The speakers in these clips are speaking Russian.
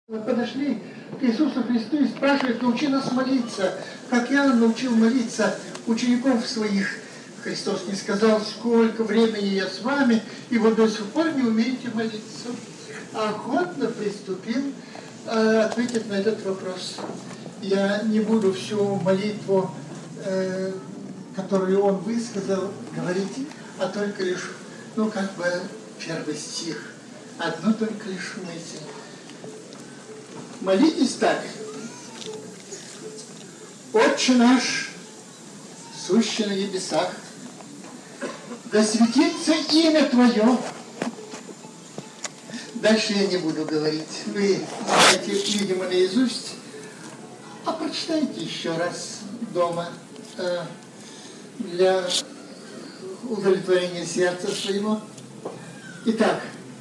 Мы подошли к Иисусу Христу и спрашивают: научи нас молиться, как я научил молиться учеников своих. Христос не сказал: сколько времени я с вами, и вот до сих пор не умеете молиться. А охотно приступил ответить на этот вопрос. Я не буду всю молитву, которую он высказал, говорить, а только лишь, первый стих, одну только лишь мысль. Молитесь так: Отче наш, сущий на небесах, да светится имя Твое. Дальше я не буду говорить. Вы знаете, видимо, наизусть, а прочитайте еще раз дома для удовлетворения сердца своего. Итак,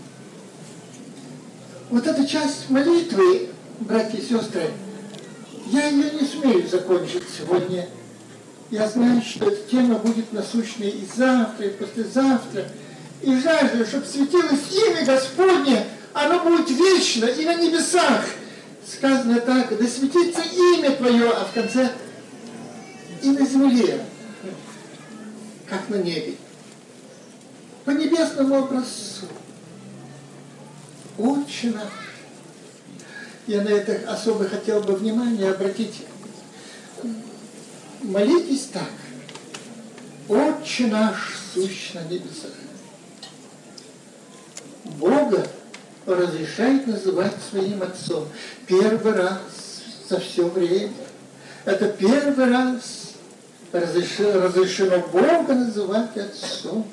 вот эта часть молитвы, братья и сестры, я ее не смею закончить сегодня. Я знаю, что эта тема будет насущной и завтра, и послезавтра. И жажду, чтобы светилось имя Господне, оно будет вечно и на небесах. Сказано так: да светится имя Твое, а в конце и на земле, как на небе. По небесному образцу. Отче наш. Я на это особо хотел бы внимание обратить. Молитесь так: Отче наш, сущий на небесах. Бога разрешает называть своим Отцом. Первый раз за все время. Это первый раз разрешено Бога называть Отцом.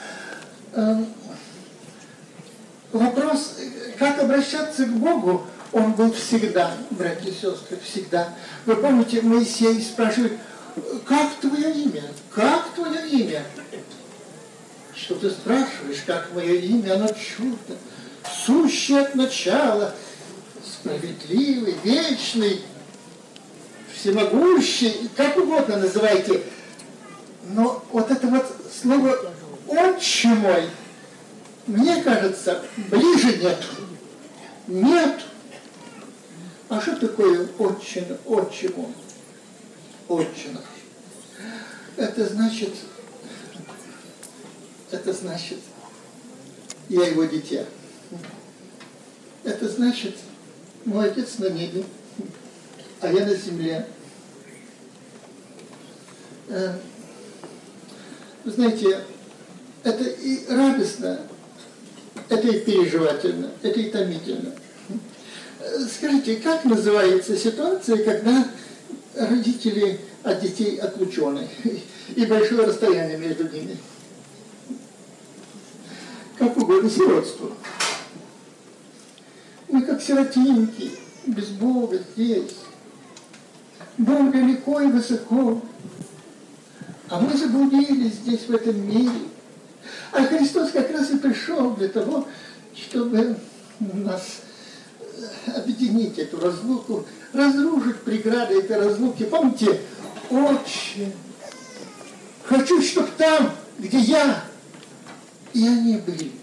Вопрос, как обращаться к Богу, он был всегда, братья и сестры, всегда. Вы помните, Моисей спрашивает: как твое имя? Как твое имя? Что ты спрашиваешь, как мое имя? Оно чудо, сущее от начала, справедливый, вечный, всемогущий, как угодно называйте. Но вот это вот слово «Отче мой», мне кажется, ближе нету. Нет. А что такое отче мой? Отче наш. Это значит, я его дитя. Это значит, мой Отец на небе, а я на земле. Вы знаете, это и радостно, это и переживательно, это и томительно. Скажите, как называется ситуация, когда родители от детей отлучены и большое расстояние между ними? Как угодно, сиротство. Мы как сиротинки, без Бога здесь. Бог далеко и высоко. А мы заблудились здесь, в этом мире. А Христос как раз и пришел для того, чтобы нас объединить, эту разлуку, разрушить преграды этой разлуки. Помните: Отче, хочу, чтобы там, где я, и они были.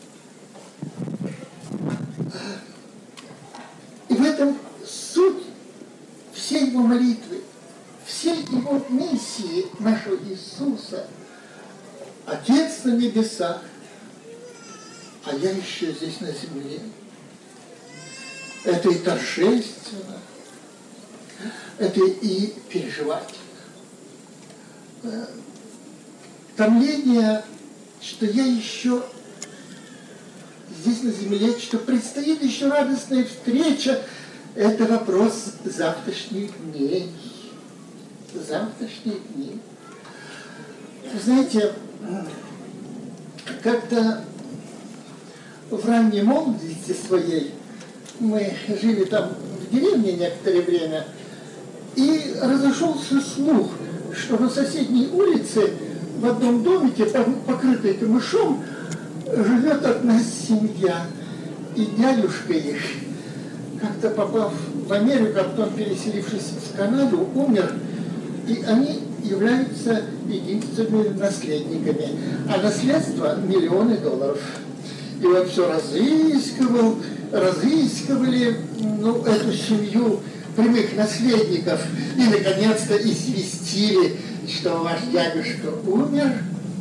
И в этом суть всей его молитвы, всей его миссии нашего Иисуса. Отец на небесах, а я еще здесь на земле. Это и торжественно, это и переживательно. Томление, что я еще здесь на земле, что предстоит еще радостная встреча, это вопрос завтрашних дней. Завтрашних дней. Вы знаете, как-то в ранней молодости своей мы жили там в деревне некоторое время, и разошелся слух, что на соседней улице в одном домике, покрытой камышом, живет одна семья. И дядюшка их, как-то попав в Америку, а потом переселившись в Канаду, умер, и они являются единственными наследниками. А наследство $миллионы. И он все разыскивал, разыскивали эту семью прямых наследников и, наконец-то, известили, что ваш дядюшка умер,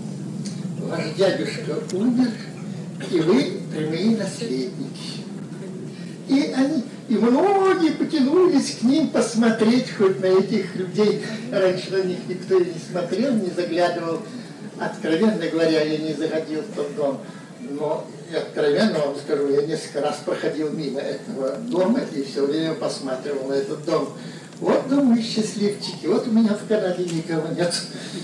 и вы прямые наследники. И многие потянулись к ним посмотреть хоть на этих людей. Раньше на них никто и не смотрел, не заглядывал. Откровенно говоря, я не заходил в тот дом. Но откровенно вам скажу, я несколько раз проходил мимо этого дома и все время посматривал на этот дом. Вот, думаю, счастливчики, вот у меня в Канаде никого нет.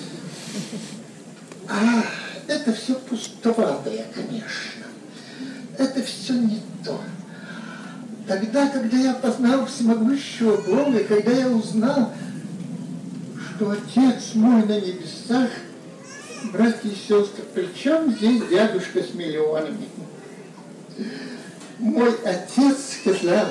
А это все пустоватое, конечно. Это все не то. Тогда, когда я познал всемогущего Бога, когда я узнал, что Отец мой на небесах, братья и сестры, причем здесь дядюшка с миллионами? Мой отец сказал,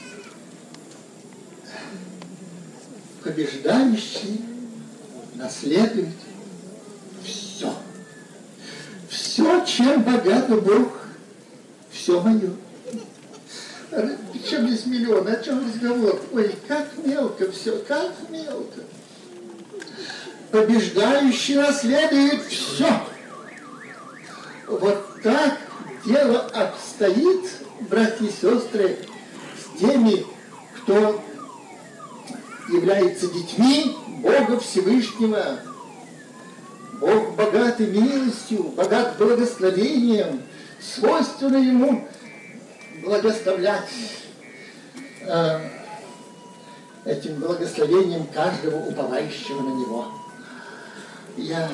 побеждающий наследует все. Все, чем богат Бог, все мое. Причем здесь миллионы, о чем разговор? Ой, как мелко все, как мелко. Побеждающий наследует все. Вот так дело обстоит, братья и сестры, с теми, кто является детьми Бога Всевышнего. Бог богатый милостью, богат благословением, свойственно Ему благословлять этим благословением каждого уповающего на Него. Я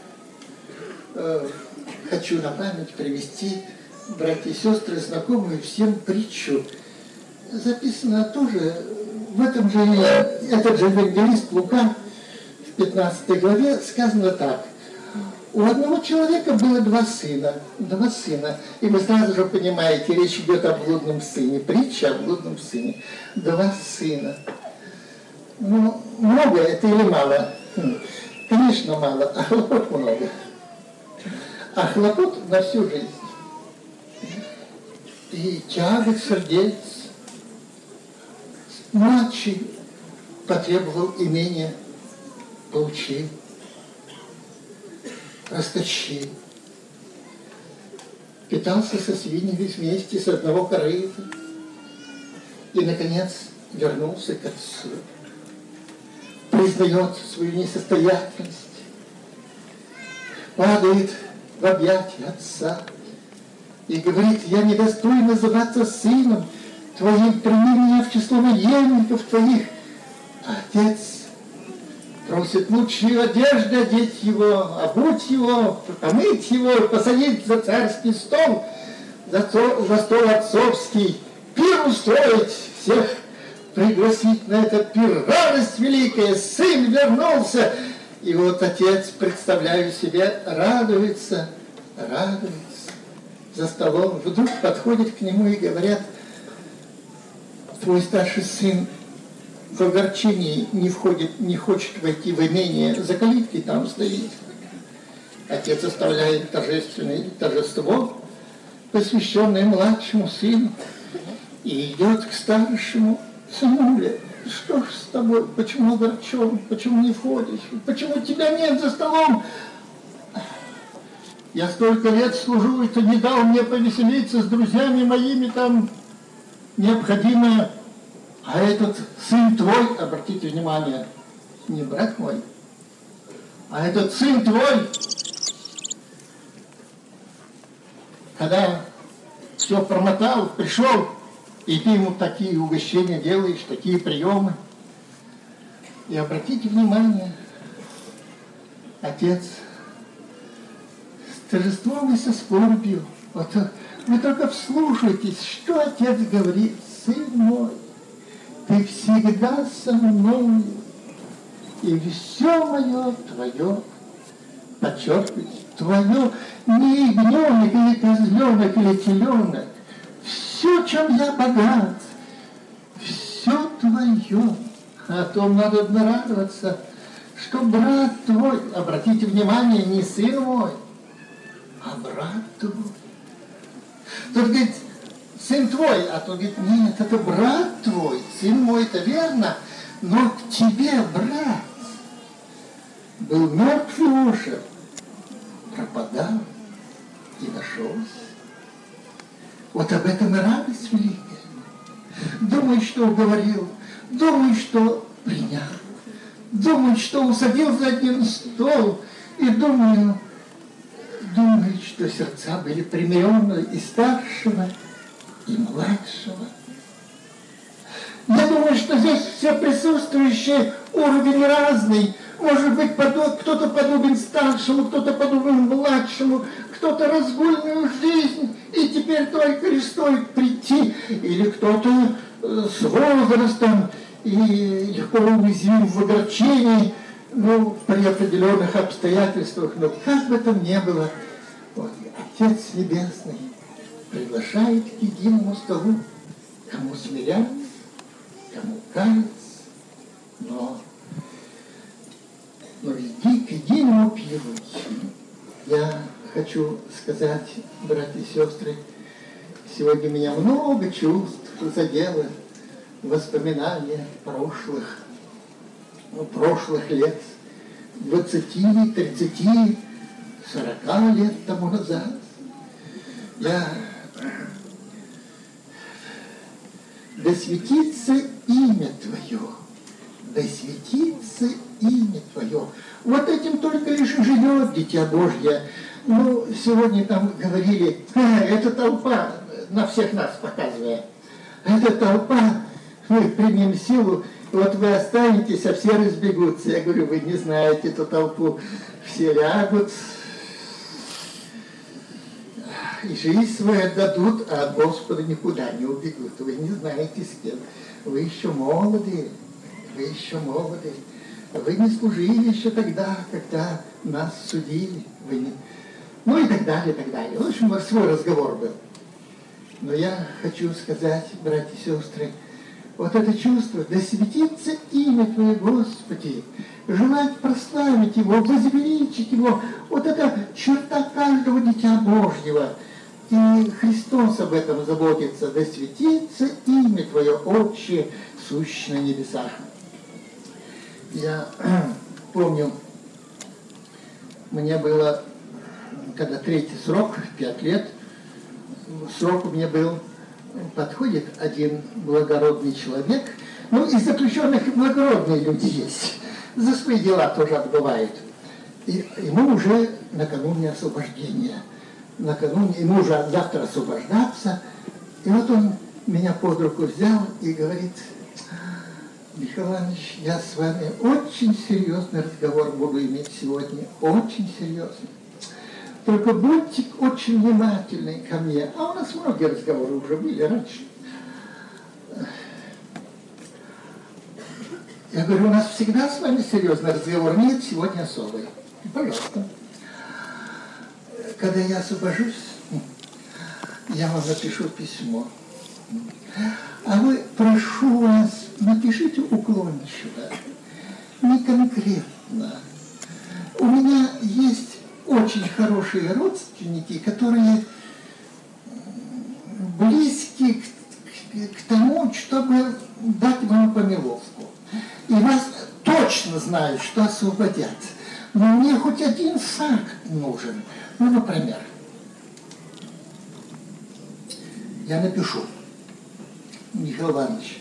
хочу на память привести, братья и сестры, знакомую всем притчу. Записано тоже в этом же, этот же евангелист Лука в 15 главе сказано так. У одного человека было два сына. И вы сразу же понимаете, речь идет о блудном сыне. Притча о блудном сыне. Два сына. Ну, много это или мало? Конечно, мало, а хлопот много. А хлопот на всю жизнь. И тягот сердец. Младший потребовал имения, получил. Расточил. Питался со свиньями вместе с одного корыта. И, наконец, вернулся к отцу. Признает свою несостоятельность. Падает в объятия отца. И говорит, я недостоин называться сыном твоим, прими меня в число наемников твоих. А отец просит лучшие одежды одеть его, обуть его, помыть его, посадить за царский стол, за стол отцовский, пир устроить, всех пригласить на этот пир. Радость великая, сын вернулся. И вот отец, представляю себе, радуется за столом. Вдруг подходит к нему и говорят, твой старший сын в огорчении не хочет войти в имение, за калиткой там стоит. Отец оставляет торжественное торжество, посвященное младшему сыну, и идет к старшему. Сынуля, что ж с тобой, почему огорчен, почему не входишь, почему тебя нет за столом? Я столько лет служу, и ты не дал мне повеселиться с друзьями моими, там необходимое. А этот сын твой, обратите внимание, не брат мой, а этот сын твой, когда все промотал, пришел, и ты ему такие угощения делаешь, такие приемы. И обратите внимание, отец с торжеством и со скорбью, вот вы только вслушайтесь, что отец говорит, сын мой, ты всегда со мною, и все мое твое, подчеркивайте, твое, не ягненок или козленок или теленок, все, чем я богат, все твое. А то надо радоваться, что брат твой, обратите внимание, не сын мой, а брат твой. Тут, говорит, сын твой. А то говорит, нет, это брат твой, сын мой, это верно, но к тебе, брат, был мертв и ушел, пропадал и нашелся. Вот об этом и радость великая. Думай, что уговорил, думай, что принял, думай, что усадил за один стол, и думаю, что сердца были примиренны и старшего, и младшего. Я думаю, что здесь все присутствующие уровень разный. Может быть, кто-то подобен старшему, кто-то подобен младшему, кто-то разгульную жизнь, и теперь только лишь стоит прийти, или кто-то с возрастом и легко уязвим в огорчении, при определенных обстоятельствах, но как бы там ни было, вот, Отец Небесный приглашает к единому столу, кому смиряется, кому кается, но иди к единому пиру. Я хочу сказать, братья и сестры, сегодня меня много чувств задело, воспоминания прошлых лет, 20, 30, 40 лет тому назад. Да светится имя Твое, да светится имя Твое. Вот этим только лишь и живет Дитя Божье. Сегодня там говорили, эта толпа, на всех нас показывая, эта толпа, мы примем силу, вот вы останетесь, а все разбегутся. Я говорю, вы не знаете эту толпу, все лягут, и жизнь свою отдадут, а от Господа никуда не убегут. Вы не знаете с кем. Вы еще молоды, вы не служили еще тогда, когда нас судили. Вы не... и так далее, и так далее. В общем, свой разговор был. Но я хочу сказать, братья и сестры, вот это чувство, да светится имя Твое, Господи, желать прославить Его, возвеличить Его, вот это черта каждого Дитя Божьего. И Христос об этом заботится, да светится имя Твое, Отче, сущий на небесах. Я помню, мне было, когда третий срок, 5 лет, срок у меня был, подходит один благородный человек, из заключенных благородные люди есть, за свои дела тоже отбывают. И ему уже накануне освобождения, ему уже завтра освобождаться, и вот он меня под руку взял и говорит: Михаил Иванович, я с вами очень серьезный разговор буду иметь сегодня, очень серьезный. Только будьте очень внимательны ко мне. А у нас многие разговоры уже были раньше. Я говорю, у нас всегда с вами серьезный разговор. Нет, сегодня особый. Пожалуйста. Когда я освобожусь, я вам напишу письмо. А вы, прошу вас, напишите уклончиво, не конкретно. У меня есть очень хорошие родственники, которые близки к тому, чтобы дать вам помиловку. И вас точно знают, что освободят. Но мне хоть один факт нужен. Например, я напишу: Михаил Иванович,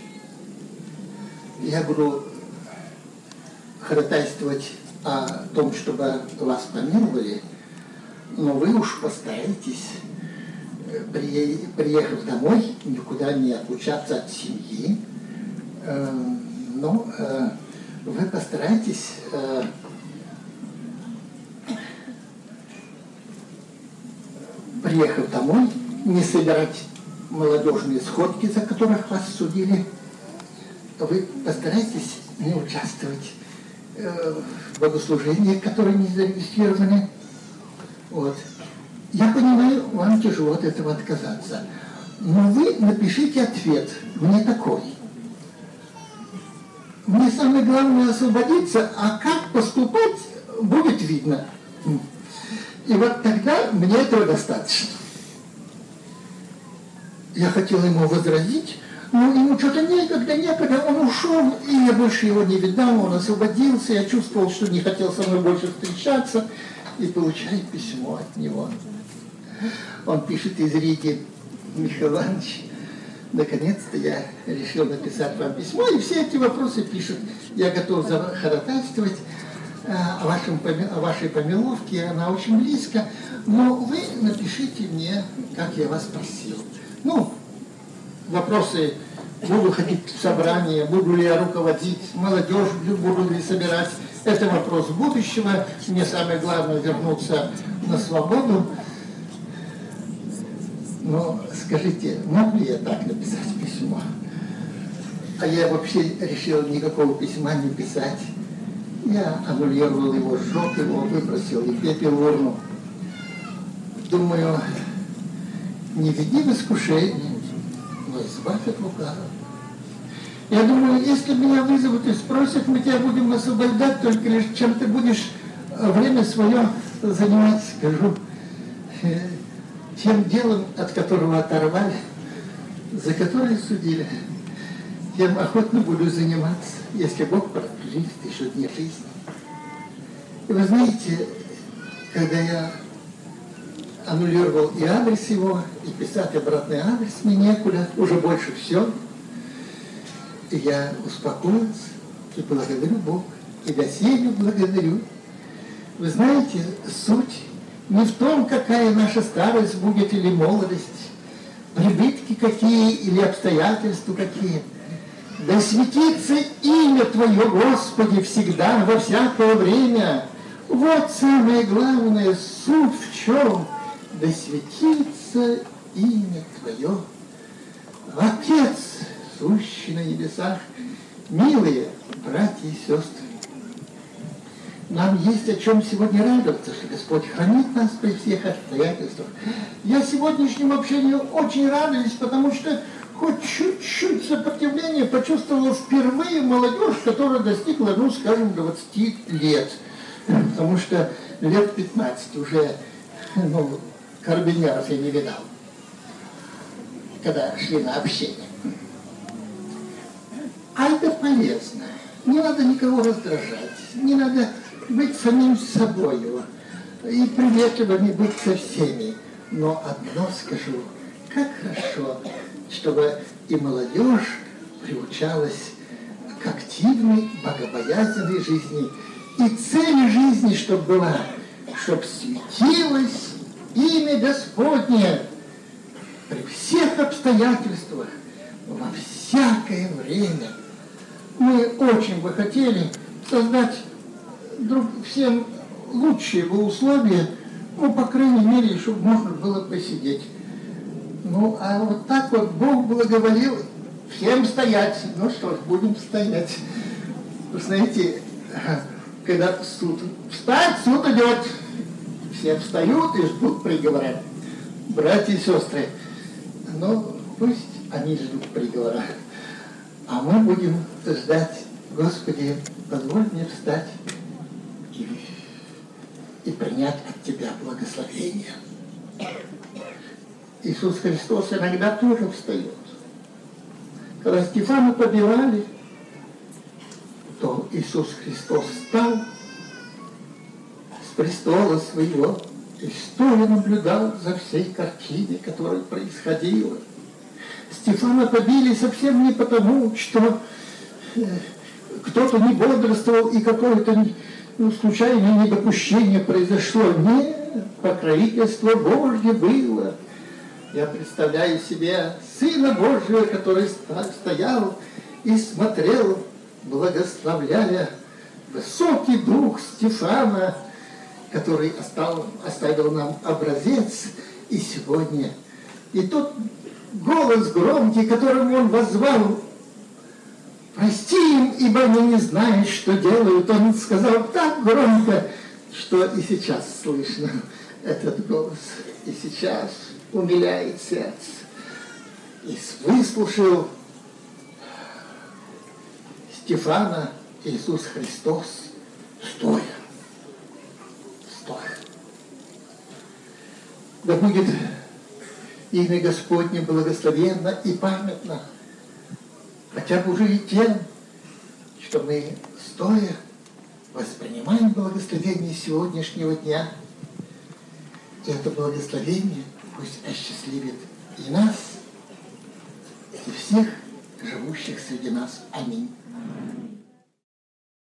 я буду ходатайствовать о том, чтобы вас помиловали, но вы уж постарайтесь, приехав домой, никуда не отлучаться от семьи, но вы постарайтесь приехав домой, не собирать молодежные сходки, за которых вас судили. Вы постарайтесь не участвовать в богослужениях, которые не зарегистрированы. Вот. Я понимаю, вам тяжело от этого отказаться. Но вы напишите ответ мне такой: мне самое главное освободиться, а как поступать, будет видно. И вот тогда мне этого достаточно. Я хотела ему возразить, но ему что-то некогда, он ушел, и я больше его не видал, он освободился, я чувствовал, что не хотел со мной больше встречаться, и получаю письмо от него. Он пишет из Риги: Михаил Иванович, наконец-то я решил написать вам письмо, и все эти вопросы пишут. Я готов ходатайствовать о вашей помиловке, она очень близко, но вы напишите мне, как я вас просил. Ну, вопросы: буду ходить в собрание, буду ли я руководить, молодежь буду ли собирать. Это вопрос будущего. Мне самое главное вернуться на свободу. Но скажите, мог ли я так написать письмо? А я вообще решил никакого письма не писать. Я аннулировал его, сжег его, выбросил и пепел в урну. Думаю, не веди в искушение, но избавь от лукавого. Я думаю, если меня вызовут и спросят, мы тебя будем освобождать, только лишь чем ты будешь время свое занимать, скажу, тем делом, от которого оторвали, за которое судили, тем охотно буду заниматься, если Бог продлит еще дни жизни. И вы знаете, когда я аннулировал и адрес его, и писать обратный адрес мне некуда, уже больше все. И я успокоился и благодарю Бога, и доселе благодарю. Вы знаете, суть не в том, какая наша старость будет или молодость, прибытки какие или обстоятельства какие. Да светится имя Твое, Господи, всегда, во всякое время. Вот самое главное, суть в чем. Да светится имя Твое. Отец, сущий на небесах, милые братья и сестры, нам есть о чем сегодня радоваться, что Господь хранит нас при всех обстоятельствах. Я сегодняшнему общению очень радуюсь, потому что хоть чуть-чуть сопротивления почувствовала впервые молодежь, которая достигла, ну, скажем, 20 лет. Потому что лет 15 уже, ну, карабинеров я не видал, когда шли на общение. А это полезно. Не надо никого раздражать, не надо быть самим собою и приветливыми быть со всеми. Но одно скажу, как хорошо, чтобы и молодежь приучалась к активной, богобоязненной жизни. И цель жизни, чтобы была, чтобы светилось имя Господне при всех обстоятельствах, во всякое время. Мы очень бы хотели создать всем лучшие бы условия, ну, по крайней мере, чтобы можно было посидеть. Ну, а вот так вот Бог благоволил всем стоять. Ну что ж, будем стоять. Вы знаете, когда суд встать, суд идет. Все встают и ждут приговора. Братья и сестры, ну, пусть они ждут приговора. А мы будем ждать: Господи, позволь мне встать и принять от Тебя благословение. Иисус Христос иногда тоже встает. Когда Стефана побивали, то Иисус Христос встал с престола своего и стоя наблюдал за всей картиной, которая происходила. Стефана побили совсем не потому, что кто-то не бодрствовал и какое-то случайное недопущение произошло. Нет, покровительство Божье было. Я представляю себе Сына Божьего, который стоял и смотрел, благословляя высокий дух Стефана, который оставил нам образец и сегодня. И тот голос громкий, которым он воззвал: «Прости им, ибо они не знают, что делают». Он сказал так громко, что и сейчас слышно этот голос. И сейчас умиляет сердце. И выслушал Стефана Иисус Христос стоя. Да будет имя Господне благословенно и памятно, хотя бы уже и тем, что мы, стоя, воспринимаем благословение сегодняшнего дня. И это благословение пусть осчастливит и нас, и всех живущих среди нас. Аминь.